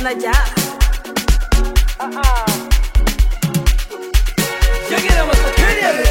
na ja. Check it out, what's the kid?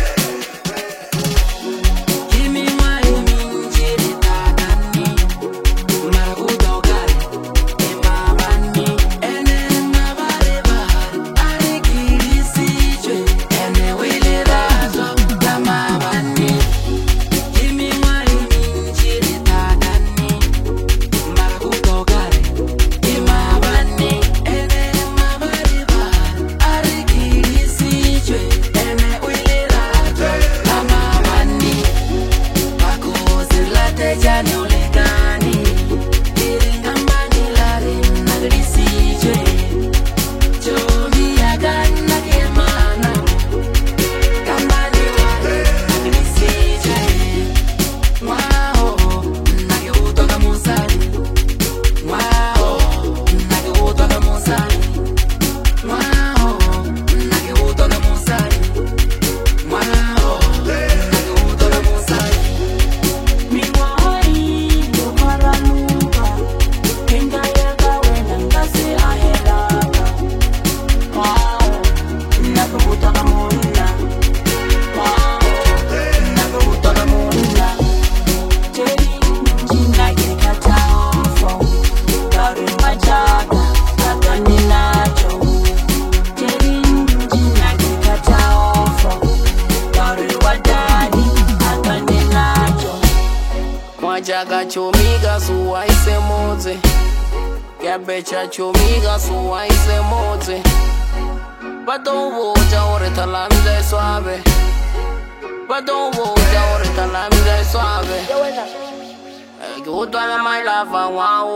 Jaga chomiga suwa ise moze Gabecha chomiga suwa ise moze Badon voja ore talamida suave Badon voja ore talamida suave Udwaga my lava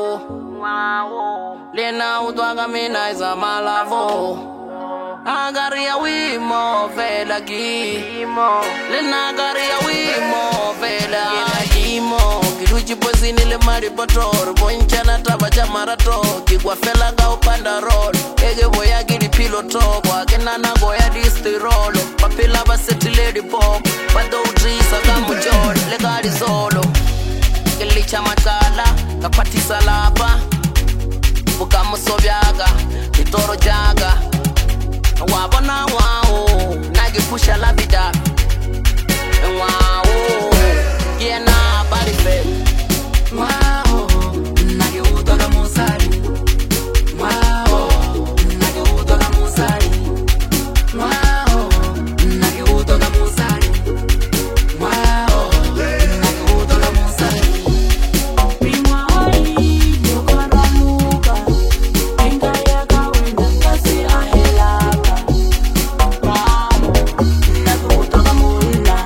wow Lena udwaga mina isa malavo Agaria wimo vela gi Lena agaria wimo vela imo Kiruchi pozini le mari patrol Bonchana tabacha marato Kigwa fela ga upanda roll Ege boya giri piloto Wakena na goya disti rolo Papila baseti lady pop Pado utrisa gamu jol Legari solo Kilicha makala Kapati salapa Bukamu sobyaga Itoro jaga Wabona wao Nagi pusha la vida Wao Yeah na body fit Wao Nagi utoga musari Wao Nagi utoga musari Wao Nagi utoga musari Wao Nagi utoga musari Prima hoi Yokara luka Enga ya kawe Nangasi ahelaka Wao Nagi utoga muna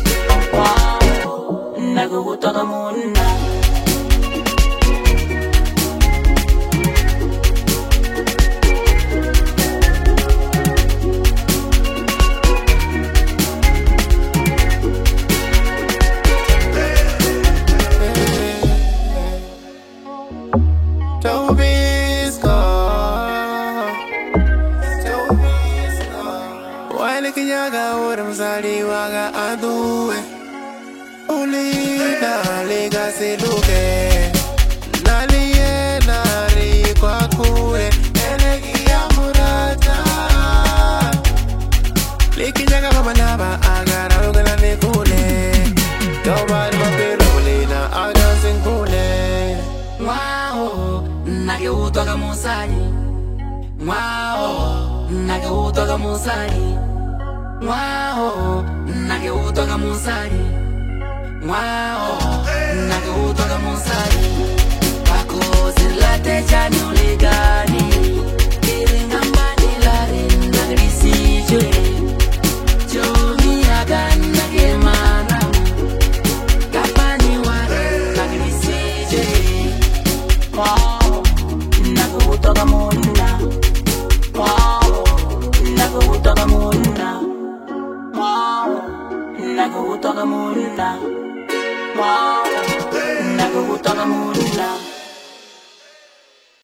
Wao Nagi utoga muna Wale kinyaga ora mzali waga adue Ulina lega seluke Nalie nari kwa kure Elegi ya murata Likinyaga mamanaba agara lugana nekule Tobari mapira ulina aga zinkule Wao Nage utoga musali Wao Nage utoga musali Wao Nage utoga musali Wao Nage utoga musali Pako zilate chani uligani Iringa mbani lare Nagrisi jwe Chomi agan nage manamu Kapani ware Nagrisi jwe Wao Nage utoga muna Wao Nage utoga muna Wao Nage utoga muna Wow, nagugutoka muna